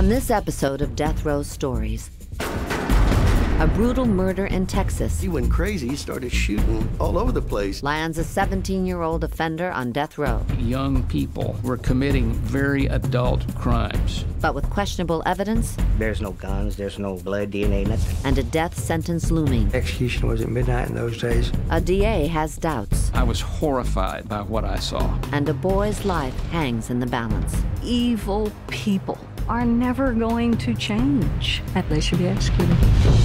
On this episode of Death Row Stories, a brutal murder in Texas. He went crazy. He started shooting all over the place. Lands a 17-year-old offender on death row. Young people were committing very adult crimes. But with questionable evidence. There's no guns, there's no blood, DNA, nothing. And a death sentence looming. Execution was at midnight in those days. A DA has doubts. I was horrified by what I saw. And a boy's life hangs in the balance. Evil people are never going to change. They should be executed.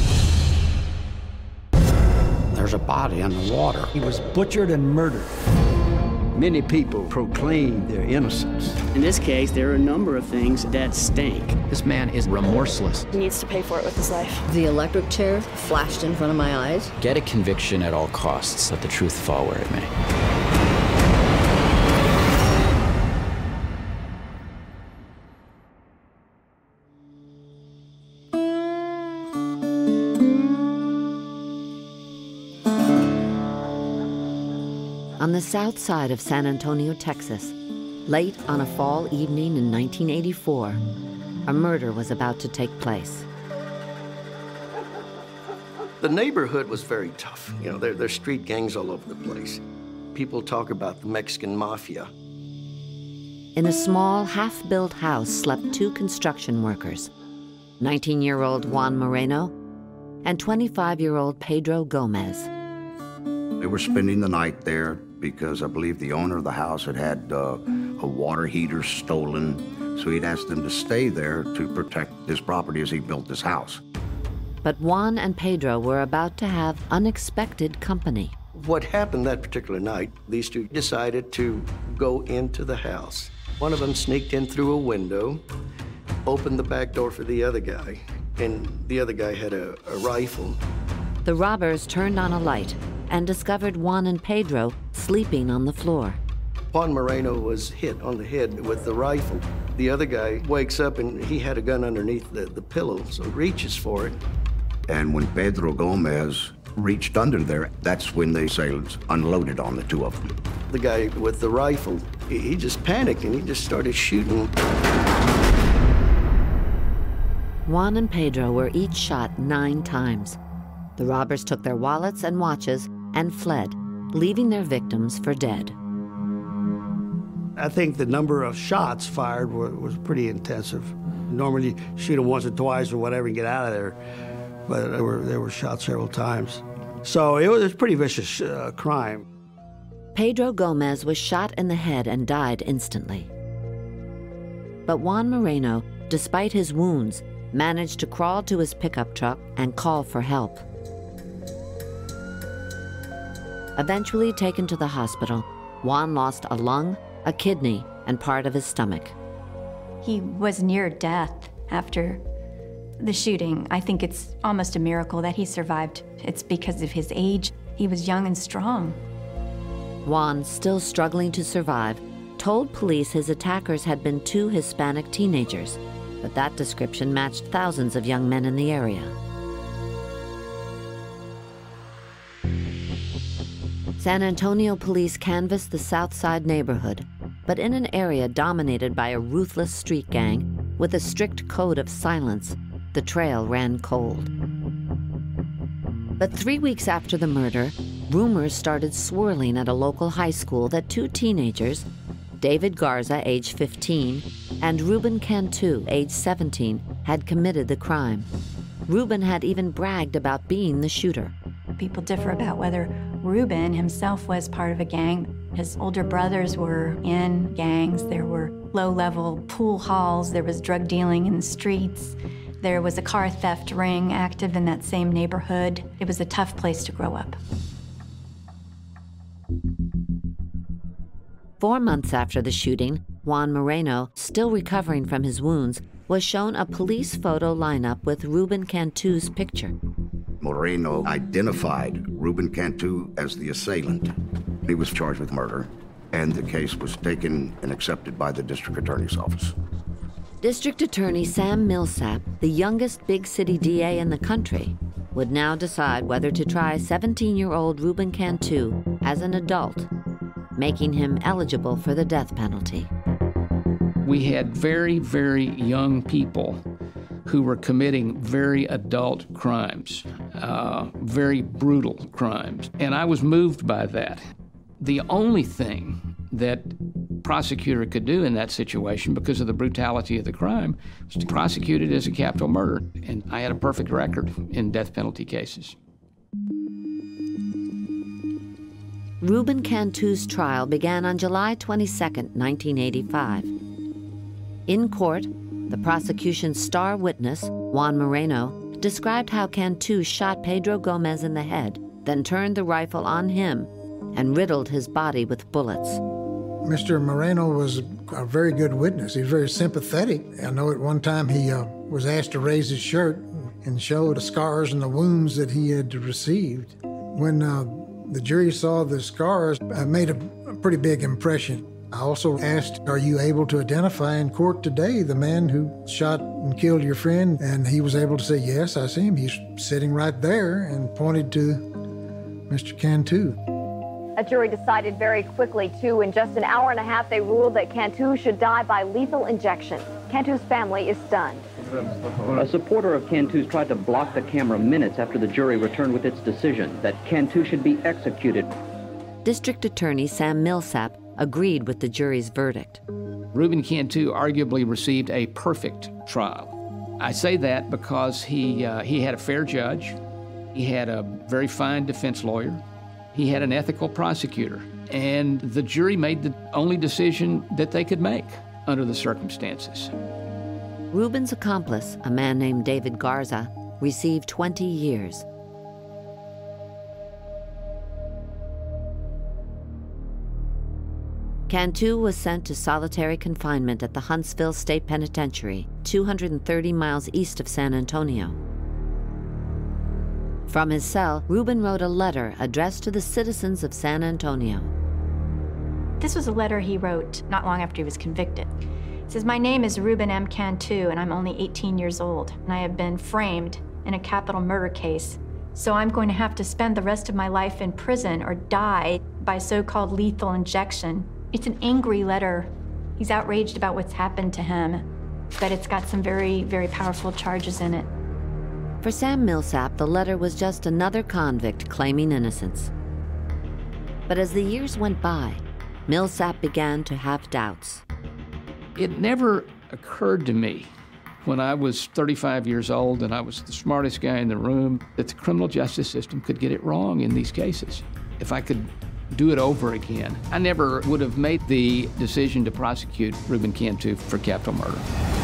There's a body in the water. He was butchered and murdered. Many people proclaim their innocence. In this case, there are a number of things that stink. This man is remorseless. He needs to pay for it with his life. The electric chair flashed in front of my eyes. Get a conviction at all costs. Let the truth fall where it may. On the south side of San Antonio, Texas, late on a fall evening in 1984, a murder was about to take place. The neighborhood was very tough. You know, there's street gangs all over the place. People talk about the Mexican mafia. In a small, half-built house slept two construction workers, 19-year-old Juan Moreno and 25-year-old Pedro Gomez. They were spending the night there because I believe the owner of the house had a water heater stolen, so he'd asked them to stay there to protect his property as he built this house. But Juan and Pedro were about to have unexpected company. What happened that particular night, these two decided to go into the house. One of them sneaked in through a window, opened the back door for the other guy, and the other guy had a rifle. The robbers turned on a light and discovered Juan and Pedro sleeping on the floor. Juan Moreno was hit on the head with the rifle. The other guy wakes up and he had a gun underneath the pillow, so he reaches for it. And when Pedro Gomez reached under there, that's when the assailants unloaded on the two of them. The guy with the rifle, he just panicked and he just started shooting. Juan and Pedro were each shot 9 times. The robbers took their wallets and watches and fled, leaving their victims for dead. I think the number of shots fired was pretty intensive. Normally, shoot them once or twice or whatever and get out of there, but they were shot several times. So it was a pretty vicious crime. Pedro Gomez was shot in the head and died instantly. But Juan Moreno, despite his wounds, managed to crawl to his pickup truck and call for help. Eventually taken to the hospital, Juan lost a lung, a kidney, and part of his stomach. He was near death after the shooting. I think it's almost a miracle that he survived. It's because of his age. He was young and strong. Juan, still struggling to survive, told police his attackers had been 2 Hispanic teenagers, but that description matched thousands of young men in the area. San Antonio police canvassed the South Side neighborhood, but in an area dominated by a ruthless street gang with a strict code of silence, the trail ran cold. But 3 weeks after the murder, rumors started swirling at a local high school that 2 teenagers, David Garza, age 15, and Ruben Cantu, age 17, had committed the crime. Ruben had even bragged about being the shooter. People differ about whether Ruben himself was part of a gang. His older brothers were in gangs. There were low-level pool halls. There was drug dealing in the streets. There was a car theft ring active in that same neighborhood. It was a tough place to grow up. 4 months after the shooting, Juan Moreno, still recovering from his wounds, was shown a police photo lineup with Ruben Cantu's picture. Moreno identified Ruben Cantu as the assailant. He was charged with murder, and the case was taken and accepted by the district attorney's office. District Attorney Sam Millsap, the youngest big city DA in the country, would now decide whether to try 17-year-old Ruben Cantu as an adult, making him eligible for the death penalty. We had very, very young people who were committing very adult crimes, very brutal crimes, and I was moved by that. The only thing that prosecutor could do in that situation, because of the brutality of the crime, was to prosecute it as a capital murder, and I had a perfect record in death penalty cases. Ruben Cantu's trial began on July 22, 1985. In court, the prosecution's star witness, Juan Moreno, described how Cantu shot Pedro Gomez in the head, then turned the rifle on him and riddled his body with bullets. Mr. Moreno was a very good witness. He was very sympathetic. I know at one time he was asked to raise his shirt and show the scars and the wounds that he had received. When the jury saw the scars, it made a pretty big impression. I also asked, are you able to identify in court today the man who shot and killed your friend? And he was able to say, yes, I see him. He's sitting right there, and pointed to Mr. Cantu. A jury decided very quickly, too. In just an hour and a half, they ruled that Cantu should die by lethal injection. Cantu's family is stunned. A supporter of Cantu's tried to block the camera minutes after the jury returned with its decision that Cantu should be executed. District Attorney Sam Millsap agreed with the jury's verdict. Ruben Cantu arguably received a perfect trial. I say that because he had a fair judge, he had a very fine defense lawyer, he had an ethical prosecutor, and the jury made the only decision that they could make under the circumstances. Ruben's accomplice, a man named David Garza, received 20 years. Cantu was sent to solitary confinement at the Huntsville State Penitentiary, 230 miles east of San Antonio. From his cell, Ruben wrote a letter addressed to the citizens of San Antonio. This was a letter he wrote not long after he was convicted. It says, "My name is Ruben M. Cantu, and I'm only 18 years old, and I have been framed in a capital murder case. So I'm going to have to spend the rest of my life in prison or die by so-called lethal injection." It's an angry letter. He's outraged about what's happened to him, but it's got some very, very powerful charges in it. For Sam Millsap, the letter was just another convict claiming innocence. But as the years went by, Millsap began to have doubts. It never occurred to me when I was 35 years old and I was the smartest guy in the room that the criminal justice system could get it wrong in these cases. If I could do it over again, I never would have made the decision to prosecute Ruben Cantu for capital murder.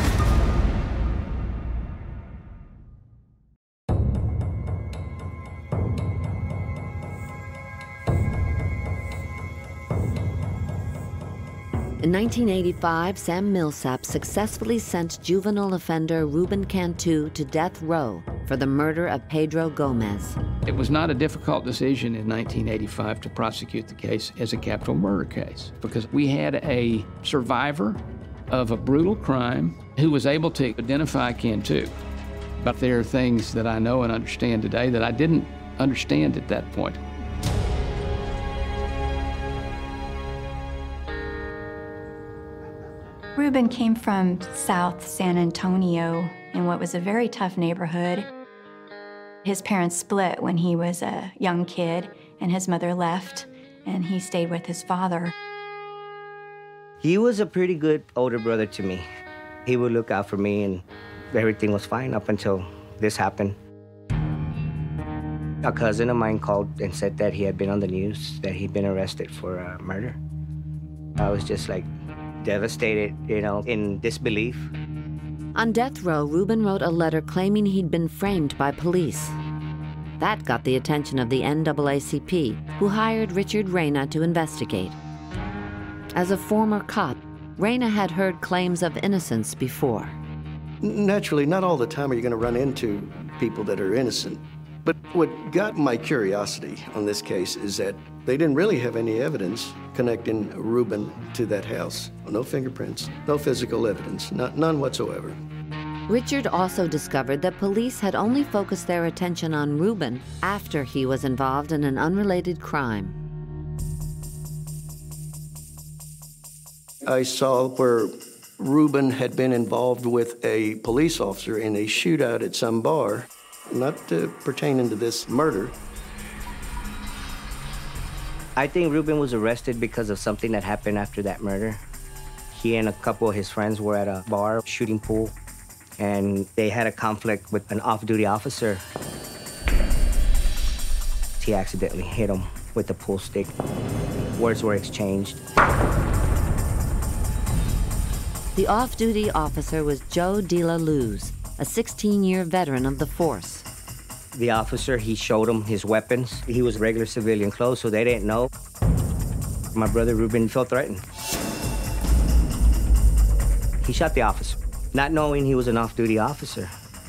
In 1985, Sam Millsap successfully sent juvenile offender Ruben Cantu to death row for the murder of Pedro Gomez. It was not a difficult decision in 1985 to prosecute the case as a capital murder case because we had a survivor of a brutal crime who was able to identify Cantu. But there are things that I know and understand today that I didn't understand at that point. Ruben came from South San Antonio in what was a very tough neighborhood. His parents split when he was a young kid, and his mother left, and he stayed with his father. He was a pretty good older brother to me. He would look out for me, and everything was fine up until this happened. A cousin of mine called and said that he had been on the news, that he'd been arrested for murder. I was just like devastated, in disbelief. On death row, Ruben wrote a letter claiming he'd been framed by police. That got the attention of the NAACP, who hired Richard Reyna to investigate. As a former cop, Reyna had heard claims of innocence before. Naturally, not all the time are you going to run into people that are innocent. But what got my curiosity on this case is that they didn't really have any evidence connecting Ruben to that house. No fingerprints, no physical evidence, none whatsoever. Richard also discovered that police had only focused their attention on Ruben after he was involved in an unrelated crime. I saw where Ruben had been involved with a police officer in a shootout at some bar, not pertaining to this murder. I think Ruben was arrested because of something that happened after that murder. He and a couple of his friends were at a bar shooting pool, and they had a conflict with an off-duty officer. He accidentally hit him with the pool stick. Words were exchanged. The off-duty officer was Joe De La Luz, a 16-year veteran of the force. The officer, he showed him his weapons. He was regular civilian clothes, so they didn't know. My brother Ruben felt threatened. He shot the officer, not knowing he was an off-duty officer.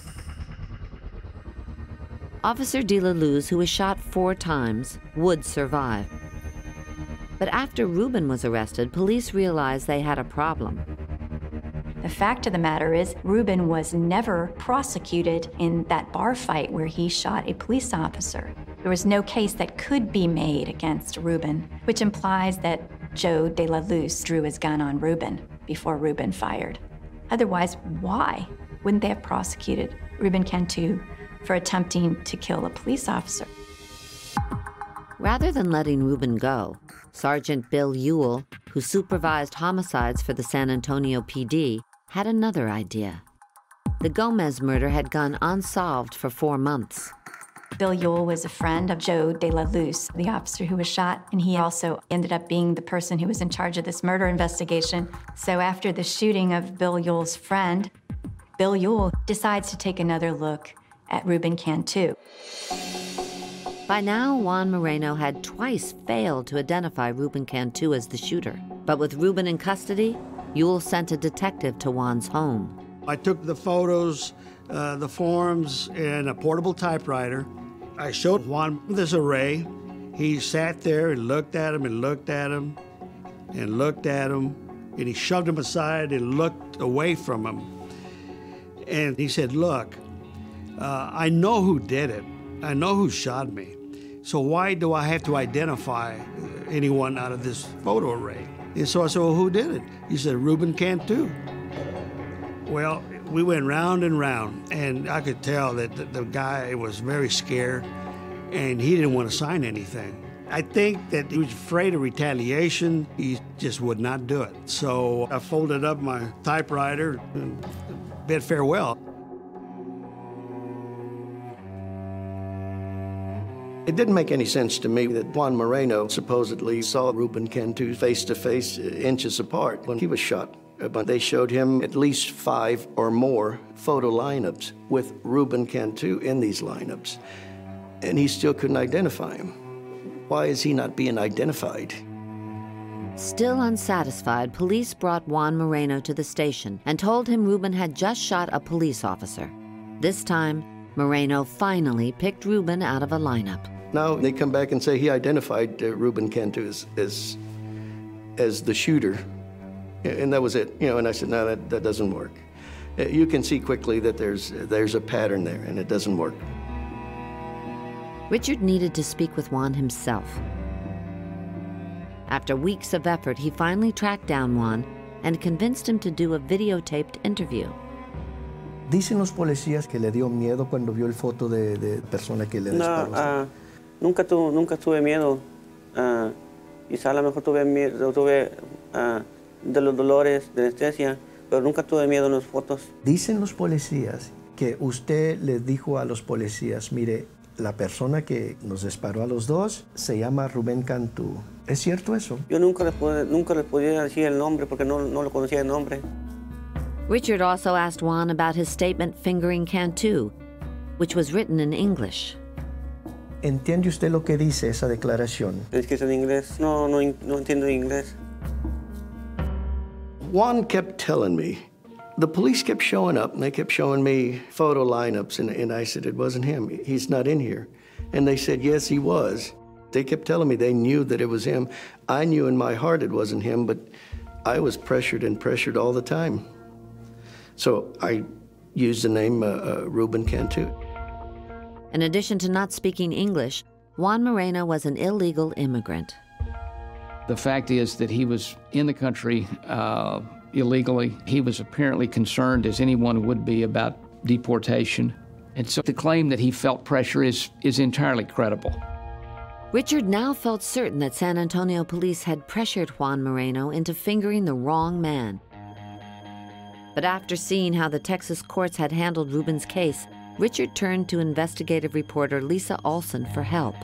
Officer De La Luz, who was shot 4 times, would survive. But after Ruben was arrested, police realized they had a problem. The fact of the matter is, Ruben was never prosecuted in that bar fight where he shot a police officer. There was no case that could be made against Ruben, which implies that Joe De La Luz drew his gun on Ruben before Ruben fired. Otherwise, why wouldn't they have prosecuted Ruben Cantu for attempting to kill a police officer? Rather than letting Ruben go, Sergeant Bill Ewell, who supervised homicides for the San Antonio PD, had another idea. The Gomez murder had gone unsolved for 4 months. Bill Ewell was a friend of Joe De La Luz, the officer who was shot, and he also ended up being the person who was in charge of this murder investigation. So after the shooting of Bill Ewell's friend, Bill Ewell decides to take another look at Ruben Cantu. By now, Juan Moreno had twice failed to identify Ruben Cantu as the shooter. But with Ruben in custody, Ewell sent a detective to Juan's home. I took the photos, the forms, and a portable typewriter. I showed Juan this array. He sat there and looked at him and looked at him and looked at him, and he shoved him aside and looked away from him. And he said, look, I know who did it. I know who shot me. So why do I have to identify anyone out of this photo array? And so I said, well, who did it? He said, Ruben Cantu. Well, we went round and round, and I could tell that the guy was very scared, and he didn't want to sign anything. I think that he was afraid of retaliation. He just would not do it. So I folded up my typewriter and bid farewell. It didn't make any sense to me that Juan Moreno supposedly saw Ruben Cantu face-to-face, inches apart when he was shot. But they showed him at least 5 or more photo lineups with Ruben Cantu in these lineups, and he still couldn't identify him. Why is he not being identified? Still unsatisfied, police brought Juan Moreno to the station and told him Ruben had just shot a police officer. This time, Moreno finally picked Ruben out of a lineup. Now they come back and say he identified Ruben Cantu as the shooter, and that was it. And I said, no, that doesn't work. You can see quickly that there's a pattern there, and it doesn't work. Richard needed to speak with Juan himself. After weeks of effort, he finally tracked down Juan and convinced him to do a videotaped interview. Dicen los policías que le dio miedo cuando vio el foto de persona que le disparó. No, nunca tuve miedo. Quizá a lo mejor tuve miedo, de los dolores, de anestesia, pero nunca tuve miedo en las fotos. Dicen los policías que usted le dijo a los policías, mire, la persona que nos disparó a los dos se llama Ruben Cantu. ¿Es cierto eso? Yo nunca les podía decir el nombre porque no lo conocía el nombre. Richard also asked Juan about his statement fingering Cantu, which was written in English. ¿Entiende usted lo que dice esa declaración? Es que es en inglés. No entiendo inglés. Juan kept telling me, the police kept showing up, and they kept showing me photo lineups, and I said, it wasn't him. He's not in here. And they said, yes, he was. They kept telling me they knew that it was him. I knew in my heart it wasn't him, but I was pressured all the time. So I used the name Ruben Cantu. In addition to not speaking English, Juan Moreno was an illegal immigrant. The fact is that he was in the country illegally. He was apparently concerned, as anyone would be, about deportation. And so the claim that he felt pressure is entirely credible. Richard now felt certain that San Antonio police had pressured Juan Moreno into fingering the wrong man. But after seeing how the Texas courts had handled Ruben's case, Richard turned to investigative reporter Lisa Olson for help.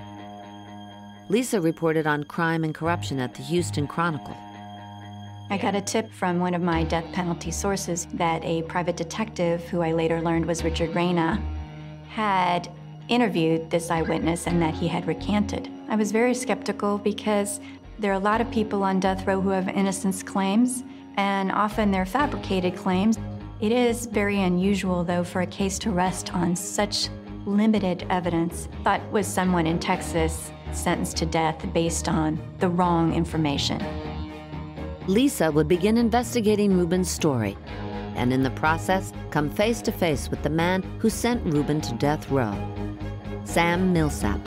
Lisa reported on crime and corruption at the Houston Chronicle. I got a tip from one of my death penalty sources that a private detective, who I later learned was Richard Reyna, had interviewed this eyewitness and that he had recanted. I was very skeptical because there are a lot of people on death row who have innocence claims, and often they're fabricated claims. It is very unusual, though, for a case to rest on such limited evidence. Thought was someone in Texas sentenced to death based on the wrong information. Lisa would begin investigating Ruben's story, and in the process, come face to face with the man who sent Ruben to death row, Sam Millsap.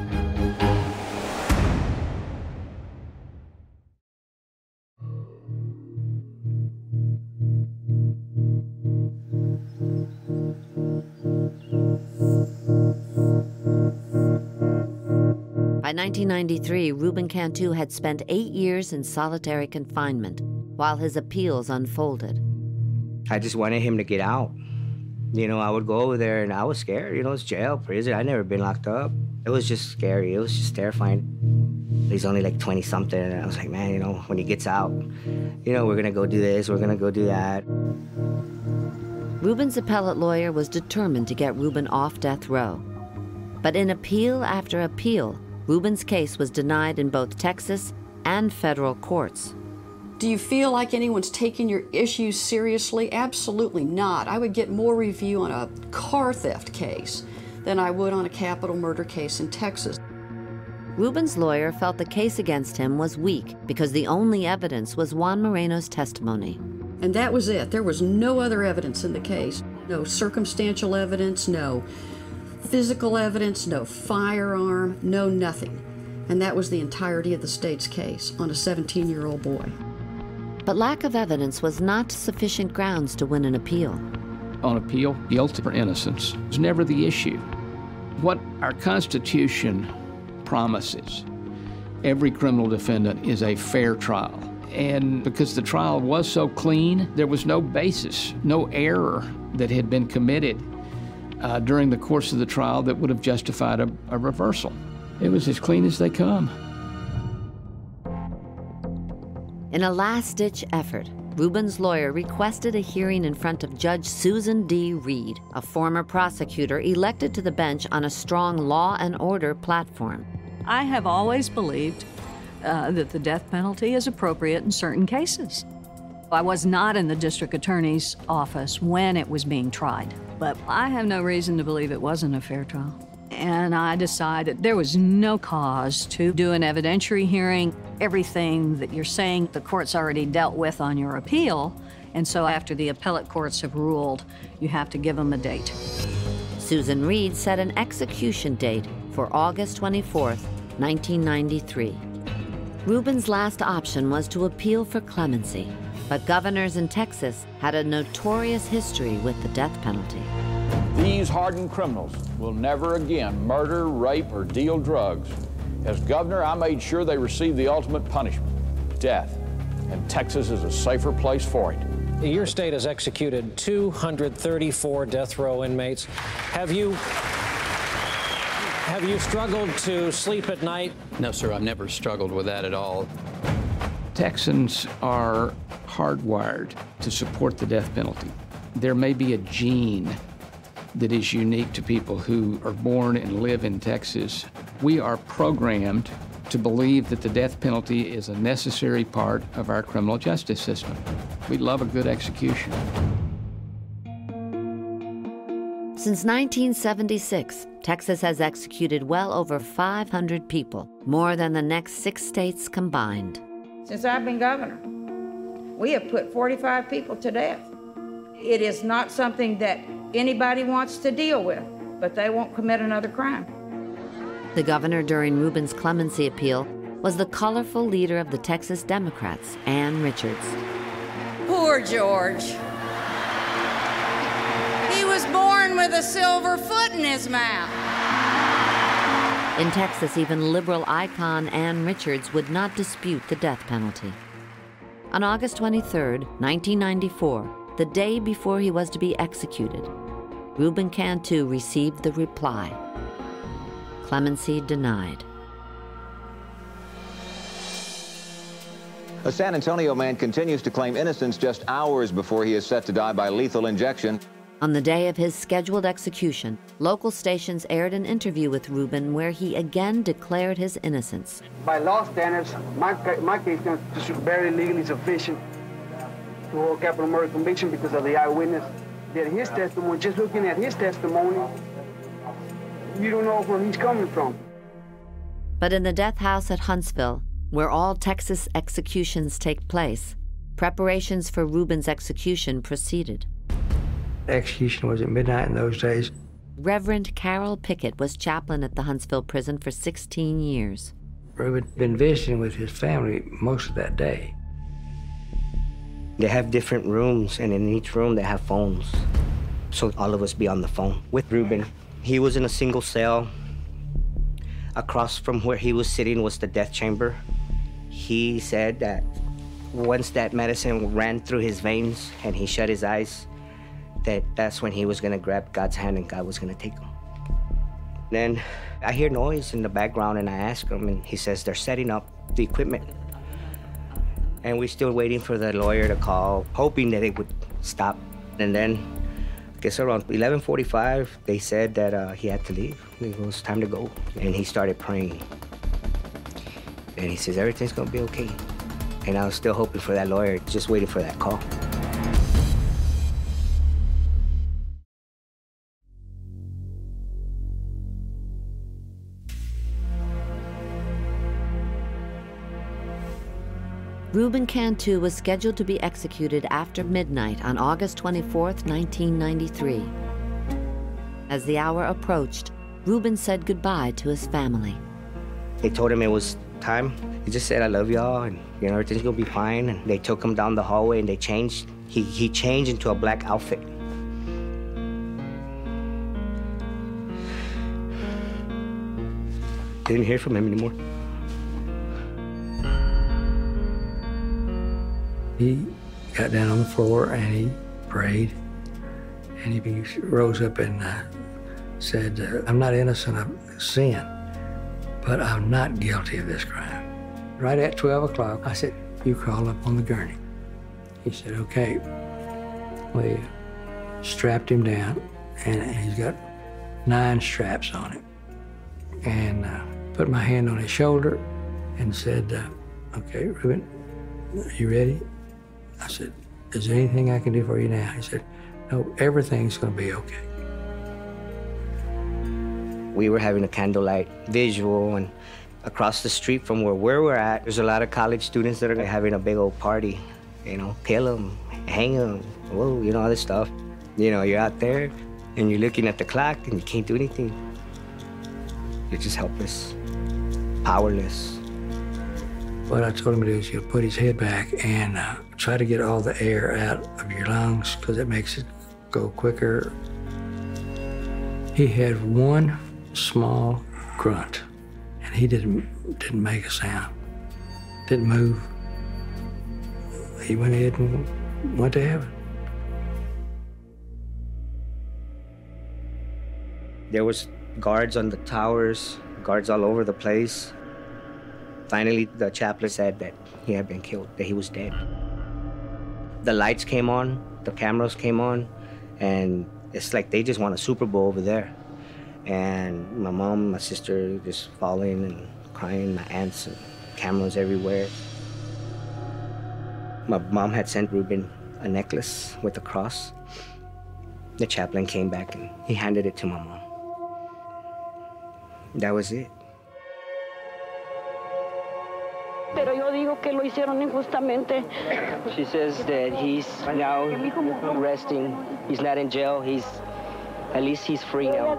By 1993, Ruben Cantu had spent 8 years in solitary confinement while his appeals unfolded. I just wanted him to get out. You know, I would go over there and I was scared. You know, it's jail, prison. I'd never been locked up. It was just scary. It was just terrifying. He's only like 20-something, and I was like, man, you know, when he gets out, you know, we're gonna go do this, we're gonna go do that. Ruben's appellate lawyer was determined to get Ruben off death row. But in appeal after appeal, Ruben's case was denied in both Texas and federal courts. Do you feel like anyone's taking your issues seriously? Absolutely not. I would get more review on a car theft case than I would on a capital murder case in Texas. Ruben's lawyer felt the case against him was weak because the only evidence was Juan Moreno's testimony. And that was it. There was no other evidence in the case. No circumstantial evidence, no physical evidence, no firearm, no nothing. And that was the entirety of the state's case on a 17-year-old boy. But lack of evidence was not sufficient grounds to win an appeal. On appeal, guilt or innocence is never the issue. What our Constitution promises every criminal defendant is a fair trial. And because the trial was so clean, there was no basis, no error that had been committed during the course of the trial that would have justified a reversal. It was as clean as they come. In a last-ditch effort, Ruben's lawyer requested a hearing in front of Judge Susan D. Reed, a former prosecutor elected to the bench on a strong law and order platform. I have always believed that the death penalty is appropriate in certain cases. I was not in the district attorney's office when it was being tried, but I have no reason to believe it wasn't a fair trial. And I decided there was no cause to do an evidentiary hearing. Everything that you're saying, the court's already dealt with on your appeal, and so after the appellate courts have ruled, you have to give them a date. Susan Reed set an execution date for August 24th, 1993. Ruben's last option was to appeal for clemency, but governors in Texas had a notorious history with the death penalty. These hardened criminals will never again murder, rape, or deal drugs. As governor, I made sure they received the ultimate punishment, death, and Texas is a safer place for it. Your state has executed 234 death row inmates. Have you struggled to sleep at night? No, sir, I've never struggled with that at all. Texans are hardwired to support the death penalty. There may be a gene that is unique to people who are born and live in Texas. We are programmed to believe that the death penalty is a necessary part of our criminal justice system. We love a good execution. Since 1976, Texas has executed well over 500 people, more than the next 6 states combined. Since I've been governor, we have put 45 people to death. It is not something that anybody wants to deal with, but they won't commit another crime. The governor during Ruben's clemency appeal was the colorful leader of the Texas Democrats, Ann Richards. Poor George. He was born with a silver foot in his mouth. In Texas, even liberal icon Ann Richards would not dispute the death penalty. On August 23, 1994, the day before he was to be executed, Reuben Cantu received the reply: clemency denied. A San Antonio man continues to claim innocence just hours before he is set to die by lethal injection. On the day of his scheduled execution, local stations aired an interview with Reuben where he again declared his innocence. By law standards, my case is barely legally sufficient to hold capital murder conviction because of the eyewitness. That his testimony, just looking at his testimony, you don't know where he's coming from. But in the death house at Huntsville, where all Texas executions take place, preparations for Reuben's execution proceeded. Execution was at midnight in those days. Reverend Carol Pickett was chaplain at the Huntsville prison for 16 years. Reuben had been visiting with his family most of that day. They have different rooms, and in each room they have phones. So all of us be on the phone with Reuben. He was in a single cell. Across from where he was sitting was the death chamber. He said that once that medicine ran through his veins and he shut his eyes, that's when he was gonna grab God's hand and God was gonna take him. Then I hear noise in the background and I ask him, and he says they're setting up the equipment. And we're still waiting for the lawyer to call, hoping that it would stop. And then, I guess around 11:45, they said that he had to leave. It was time to go. And he started praying. And he says, everything's gonna be okay. And I was still hoping for that lawyer, just waiting for that call. Reuben Cantu was scheduled to be executed after midnight on August 24, 1993. As the hour approached, Reuben said goodbye to his family. They told him it was time. He just said, I love y'all, and everything's gonna be fine. And they took him down the hallway and they changed. He changed into a black outfit. Didn't hear from him anymore. He got down on the floor and he prayed, and he rose up and said, I'm not innocent of sin, but I'm not guilty of this crime. Right at 12 o'clock, I said, you crawl up on the gurney. He said, okay. We strapped him down, and he's got 9 straps on him. And put my hand on his shoulder and said, okay, Reuben, are you ready? I said, is there anything I can do for you now? He said, no, everything's gonna be okay. We were having a candlelight visual, and across the street from where we're at, there's a lot of college students that are having a big old party. Kill them, hang them, whoa, all this stuff. You're out there and you're looking at the clock and you can't do anything. You're just helpless, powerless. What I told him to do is put his head back and try to get all the air out of your lungs, because it makes it go quicker. He had one small grunt, and he didn't make a sound, didn't move. He went ahead and went to heaven. There was guards on the towers, guards all over the place. Finally, the chaplain said that he had been killed, that he was dead. The lights came on, the cameras came on, and it's like they just won a Super Bowl over there. And my mom, my sister just falling and crying, my aunts, and cameras everywhere. My mom had sent Reuben a necklace with a cross. The chaplain came back and he handed it to my mom. That was it. She says that he's now resting. He's not in jail. At least he's free now.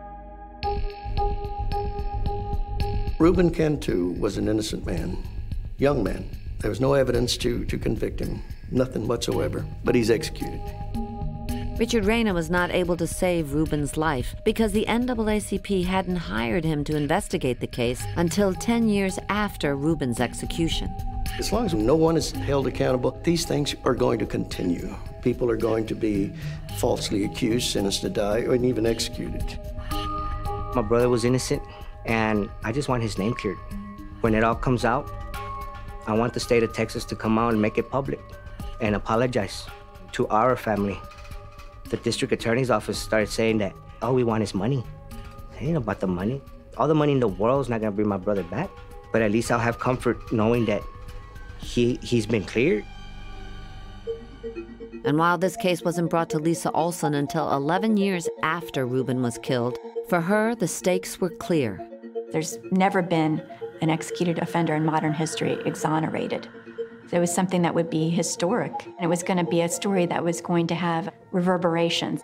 Reuben Cantu was an innocent man. young man. There was no evidence to convict him, nothing whatsoever, but he's executed. Richard Reyna was not able to save Ruben's life because the NAACP hadn't hired him to investigate the case until 10 years after Ruben's execution. As long as no one is held accountable, these things are going to continue. People are going to be falsely accused, sentenced to die, or even executed. My brother was innocent, and I just want his name cleared. When it all comes out, I want the state of Texas to come out and make it public and apologize to our family. The district attorney's office started saying that all we want is money. It ain't about the money. All the money in the world is not gonna bring my brother back, but at least I'll have comfort knowing that he's been cleared. And while this case wasn't brought to Lisa Olson until 11 years after Ruben was killed, for her, the stakes were clear. There's never been an executed offender in modern history exonerated. It was something that would be historic, and it was going to be a story that was going to have reverberations.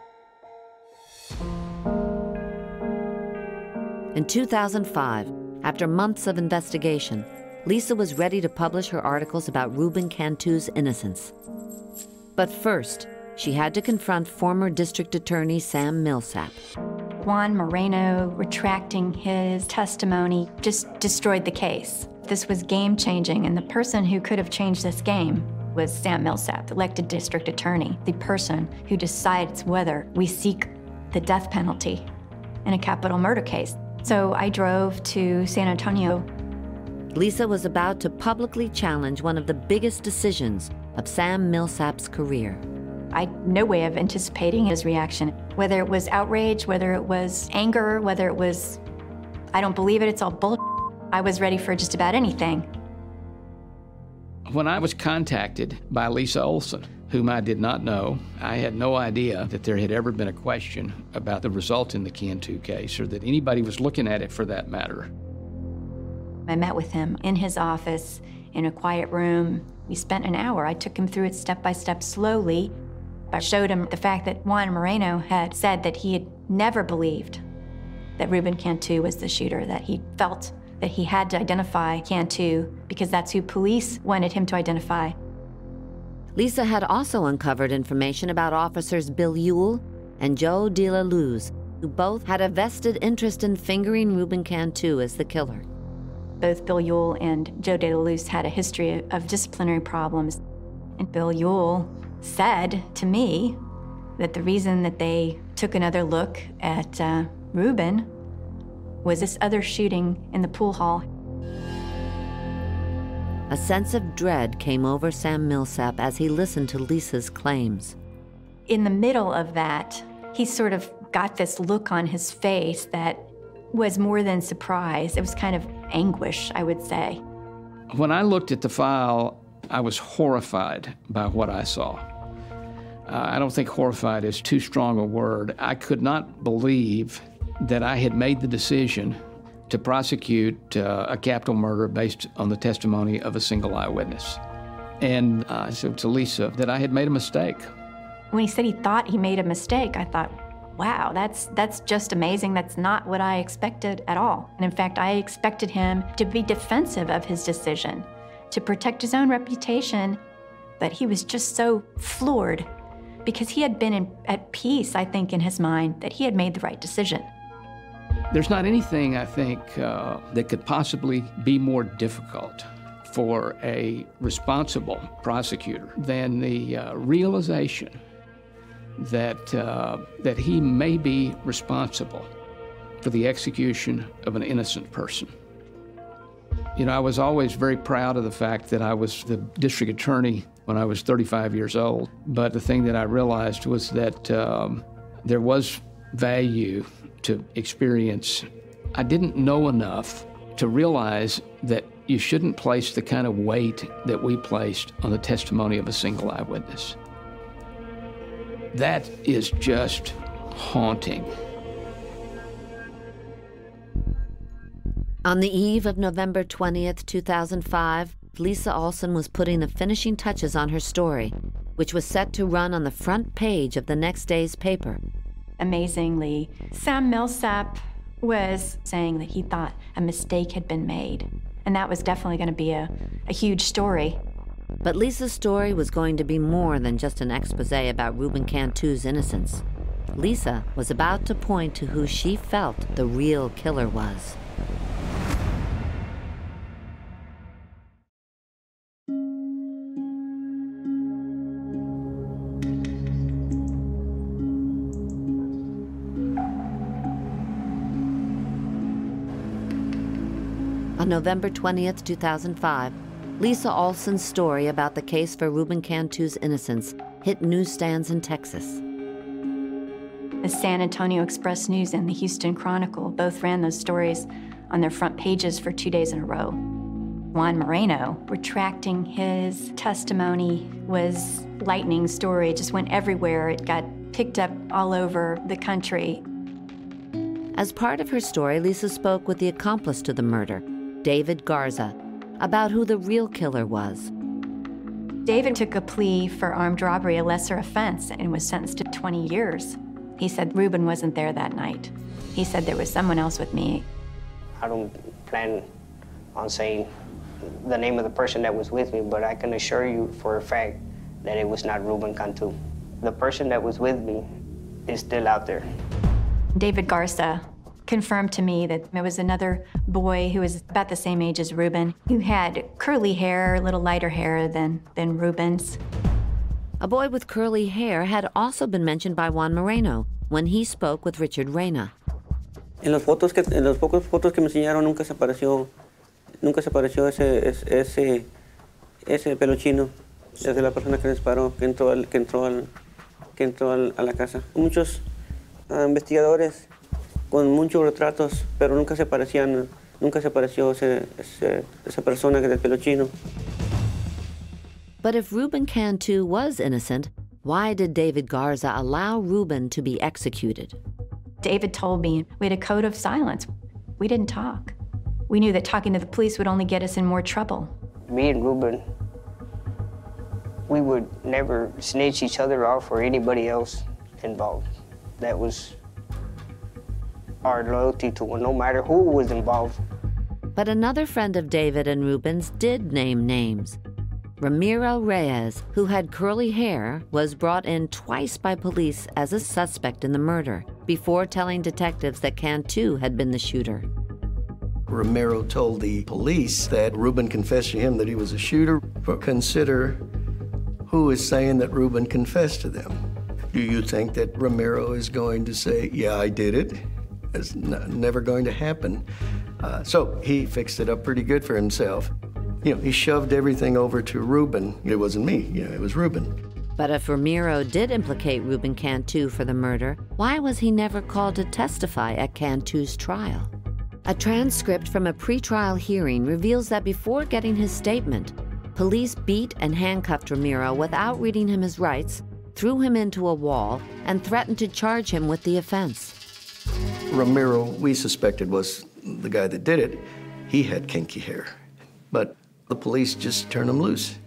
In 2005, after months of investigation, Lisa was ready to publish her articles about Ruben Cantu's innocence. But first, she had to confront former District Attorney Sam Millsap. Juan Moreno retracting his testimony just destroyed the case. This was game-changing, and the person who could have changed this game was Sam Millsap, elected district attorney, the person who decides whether we seek the death penalty in a capital murder case. So I drove to San Antonio. Lisa was about to publicly challenge one of the biggest decisions of Sam Millsap's career. I had no way of anticipating his reaction, whether it was outrage, whether it was anger, whether it was, I don't believe it, it's all bullshit. I was ready for just about anything. When I was contacted by Lisa Olson, whom I did not know, I had no idea that there had ever been a question about the result in the Cantu case, or that anybody was looking at it for that matter. I met with him in his office, in a quiet room. We spent an hour. I took him through it step by step, slowly. I showed him the fact that Juan Moreno had said that he had never believed that Ruben Cantu was the shooter, that he felt that he had to identify Cantu because that's who police wanted him to identify. Lisa had also uncovered information about officers Bill Ewell and Joe De La Luz, who both had a vested interest in fingering Ruben Cantu as the killer. Both Bill Ewell and Joe De La Luz had a history of disciplinary problems. And Bill Ewell said to me that the reason that they took another look at Ruben was this other shooting in the pool hall. A sense of dread came over Sam Millsap as he listened to Lisa's claims. In the middle of that, he sort of got this look on his face that was more than surprise. It was kind of anguish, I would say. When I looked at the file, I was horrified by what I saw. I don't think horrified is too strong a word. I could not believe that I had made the decision to prosecute a capital murder based on the testimony of a single eyewitness. And I said to Lisa that I had made a mistake. When he said he thought he made a mistake, I thought, wow, that's just amazing. That's not what I expected at all. And in fact, I expected him to be defensive of his decision, to protect his own reputation. But he was just so floored because he had been at peace, I think, in his mind that he had made the right decision. There's not anything, I think, that could possibly be more difficult for a responsible prosecutor than the realization that he may be responsible for the execution of an innocent person. You know, I was always very proud of the fact that I was the district attorney when I was 35 years old. But the thing that I realized was that there was value to experience. I didn't know enough to realize that you shouldn't place the kind of weight that we placed on the testimony of a single eyewitness. That is just haunting. On the eve of November 20th, 2005, Lisa Olson was putting the finishing touches on her story, which was set to run on the front page of the next day's paper. Amazingly, Sam Millsap was saying that he thought a mistake had been made And that was definitely going to be a huge story. But Lisa's story was going to be more than just an expose about Ruben Cantu's innocence. Lisa was about to point to who she felt the real killer was. On November 20th, 2005, Lisa Olson's story about the case for Ruben Cantu's innocence hit newsstands in Texas. The San Antonio Express News and the Houston Chronicle both ran those stories on their front pages for 2 days in a row. Juan Moreno, retracting his testimony, was lightning story. It just went everywhere. It got picked up all over the country. As part of her story, Lisa spoke with the accomplice to the murder, David Garza, about who the real killer was. David took a plea for armed robbery, a lesser offense, and was sentenced to 20 years. He said Ruben wasn't there that night. He said there was someone else with me. I don't plan on saying the name of the person that was with me, but I can assure you for a fact that it was not Ruben Cantu. The person that was with me is still out there. David Garza confirmed to me that there was another boy who was about the same age as Ruben, who had curly hair, a little lighter hair than Ruben's. A boy with curly hair had also been mentioned by Juan Moreno when he spoke with Richard Reyna. En las pocas fotos que me enseñaron nunca se apareció ese pelo chino, desde la persona que disparó, que entró a la casa. Muchos investigadores con muchos retratos, pero nunca se apareció esa persona que del pelo chino. But if Ruben Cantu was innocent, why did David Garza allow Ruben to be executed? David told me we had a code of silence. We didn't talk. We knew that talking to the police would only get us in more trouble. Me and Ruben, we would never snitch each other off or anybody else involved. That was our loyalty to one, no matter who was involved. But another friend of David and Ruben's did name names. Ramiro Reyes, who had curly hair, was brought in twice by police as a suspect in the murder before telling detectives that Cantu had been the shooter. Ramiro told the police that Ruben confessed to him that he was a shooter, but consider who is saying that Ruben confessed to them. Do you think that Ramiro is going to say, yeah, I did it? It's never going to happen. So he fixed it up pretty good for himself. He shoved everything over to Ruben. It wasn't me, it was Ruben. But if Ramiro did implicate Ruben Cantu for the murder, why was he never called to testify at Cantu's trial? A transcript from a pretrial hearing reveals that before getting his statement, police beat and handcuffed Ramiro without reading him his rights, threw him into a wall, and threatened to charge him with the offense. Ramiro, we suspected, was the guy that did it. He had kinky hair. But the police just turned him loose.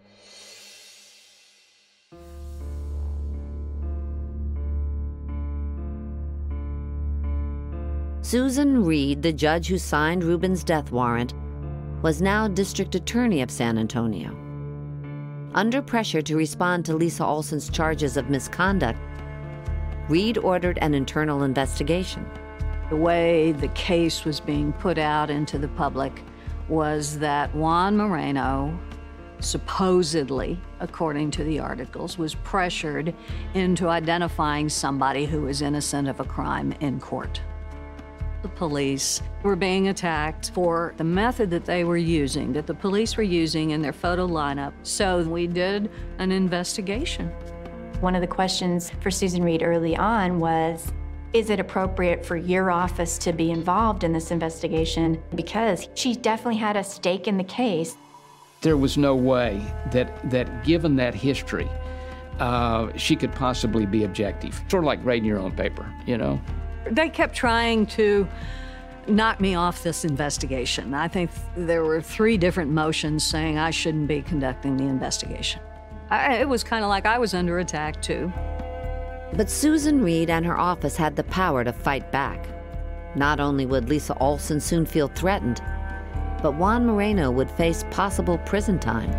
Susan Reed, the judge who signed Ruben's death warrant, was now district attorney of San Antonio. Under pressure to respond to Lisa Olson's charges of misconduct, Reed ordered an internal investigation. The way the case was being put out into the public was that Juan Moreno, supposedly, according to the articles, was pressured into identifying somebody who was innocent of a crime in court. The police were being attacked for the method that they were using, that the police were using in their photo lineup. So we did an investigation. One of the questions for Susan Reed early on was, is it appropriate for your office to be involved in this investigation? Because she definitely had a stake in the case. There was no way that given that history, she could possibly be objective. Sort of like grading your own paper, They kept trying to knock me off this investigation. I think there were 3 different motions saying I shouldn't be conducting the investigation. It was kind of like I was under attack, too. But Susan Reed and her office had the power to fight back. Not only would Lisa Olson soon feel threatened, but Juan Moreno would face possible prison time.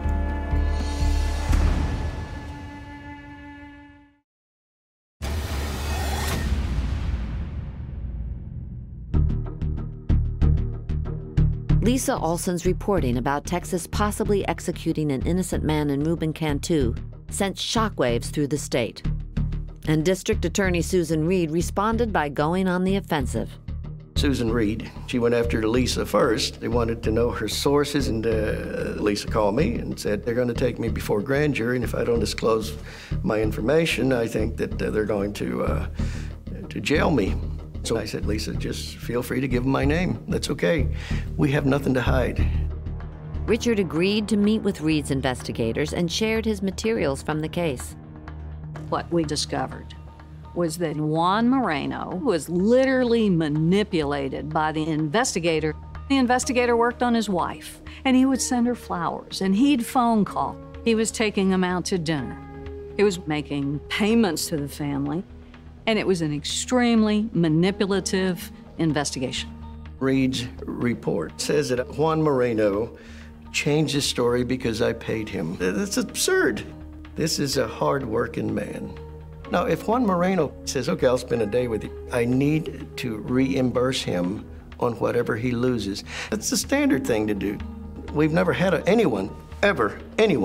Lisa Olson's reporting about Texas possibly executing an innocent man in Ruben Cantu sent shockwaves through the state. And District Attorney Susan Reed responded by going on the offensive. Susan Reed, she went after Lisa first. They wanted to know her sources, and Lisa called me and said, they're going to take me before grand jury, and if I don't disclose my information, I think that they're going to jail me. So I said, Lisa, just feel free to give them my name. That's okay. We have nothing to hide. Richard agreed to meet with Reed's investigators and shared his materials from the case. What we discovered was that Juan Moreno was literally manipulated by the investigator. The investigator worked on his wife, and he would send her flowers, and he'd phone call. He was taking them out to dinner. He was making payments to the family, and it was an extremely manipulative investigation. Reed's report says that Juan Moreno changed his story because I paid him. That's absurd. This is a hard-working man. Now, if Juan Moreno says, okay, I'll spend a day with you, I need to reimburse him on whatever he loses. That's the standard thing to do. We've never had anyone ever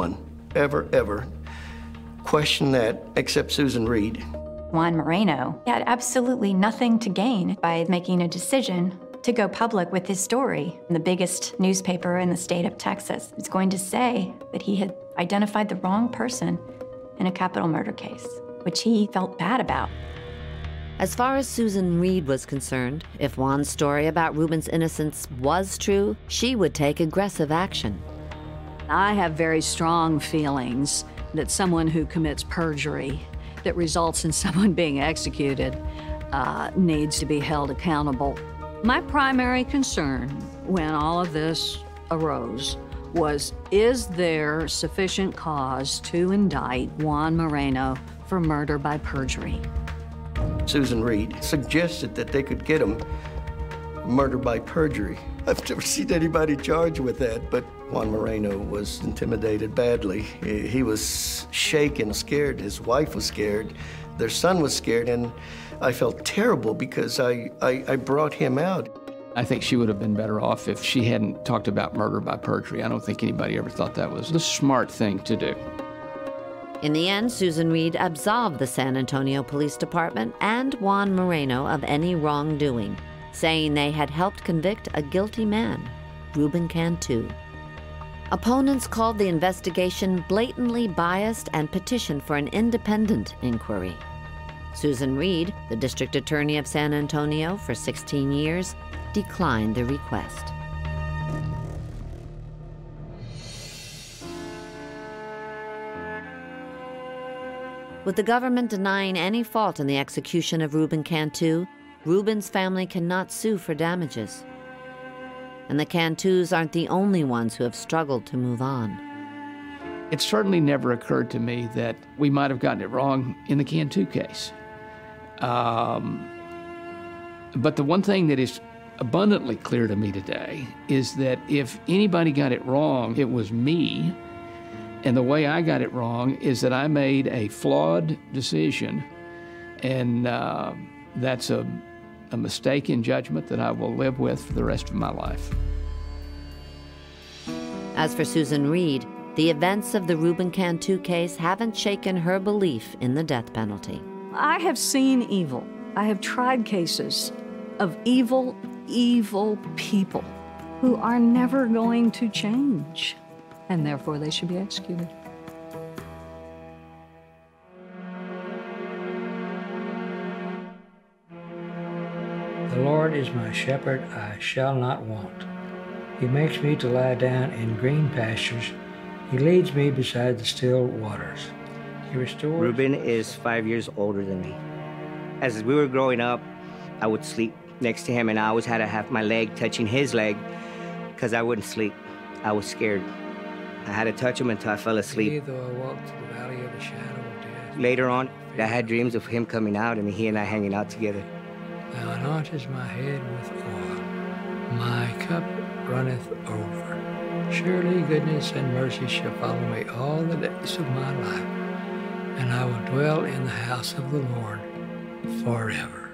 question that except Susan Reed. Juan Moreno had absolutely nothing to gain by making a decision to go public with his story. The biggest newspaper in the state of Texas is going to say that he had identified the wrong person in a capital murder case, which he felt bad about. As far as Susan Reed was concerned, if Juan's story about Ruben's innocence was true, she would take aggressive action. I have very strong feelings that someone who commits perjury that results in someone being executed needs to be held accountable. My primary concern when all of this arose was, is there sufficient cause to indict Juan Moreno for murder by perjury? Susan Reed suggested that they could get him murder by perjury. I've never seen anybody charged with that, but Juan Moreno was intimidated badly. He was shaken, scared. His wife was scared. Their son was scared, and I felt terrible because I brought him out. I think she would have been better off if she hadn't talked about murder by perjury. I don't think anybody ever thought that was the smart thing to do. In the end, Susan Reed absolved the San Antonio Police Department and Juan Moreno of any wrongdoing, saying they had helped convict a guilty man, Ruben Cantu. Opponents called the investigation blatantly biased and petitioned for an independent inquiry. Susan Reed, the district attorney of San Antonio for 16 years, declined the request. With the government denying any fault in the execution of Ruben Cantu, Ruben's family cannot sue for damages. And the Cantus aren't the only ones who have struggled to move on. It certainly never occurred to me that we might have gotten it wrong in the Cantu case. But the one thing that is abundantly clear to me today is that if anybody got it wrong, it was me. And the way I got it wrong is that I made a flawed decision, and that's a mistake in judgment that I will live with for the rest of my life. As for Susan Reed, the events of the Ruben Cantu case haven't shaken her belief in the death penalty. I have seen evil. I have tried cases of evil, evil people who are never going to change, and therefore they should be executed. The Lord is my shepherd, I shall not want. He makes me to lie down in green pastures. He leads me beside the still waters. He restores... Ruben is 5 years older than me. As we were growing up, I would sleep next to him, and I always had to have my leg touching his leg because I wouldn't sleep. I was scared. I had to touch him until I fell asleep. Though I walk through the valley of the shadow of death. Later on, I had dreams of him coming out and he and I hanging out together. Thou anointest my head with oil. My cup runneth over. Surely goodness and mercy shall follow me all the days of my life, and I will dwell in the house of the Lord forever.